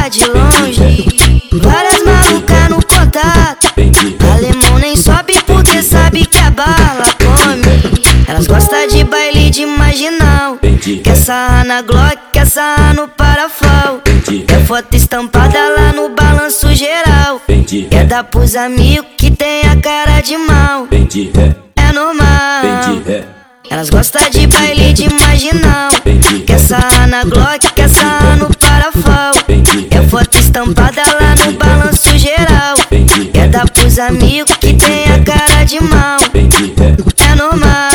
de longe. Várias malucas no contato. Alemão nem sobe porque sabe que a bala come. Elas gostam de baile de marginal. Quer sarrar na Glock, quer sarrar no parafal. Quer foto estampada lá no balanço geral. Quer dar pros amigos que tem a cara de mal. É normal. Elas gostam de baile de marginal. Quer sarrar na Glock, quer sarrar no parafal. Quer foto estampada lá no balanço geral. Quer dar pros amigos que tem a cara de mal. É normal.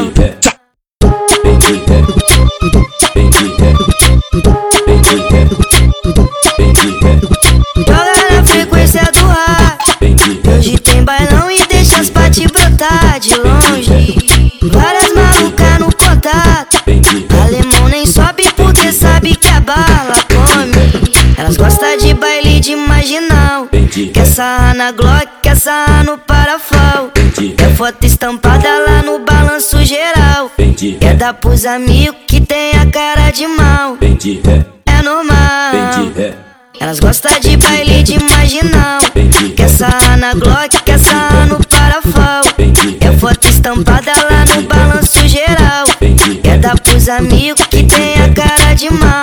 Joga na frequência do ar. Hoje tem bailão e deixa as paty brotar de longe. Várias malucas no contato. Alemão nem sobe porque sabe que a bala come. Elas gostam de baile de marginal. Quer sarrar na Glock, quer sarrar no parafal. Quer foto estampada lá no balanço geral. Quer dar pros amigos que tem a cara de mal. É normal. Elas gostam de baile de marginal. Quer sarrar na Glock, quer sarrar no parafal. Quer foto estampada lá no balanço geral. Quer dar pros amigos que tem a cara de mal.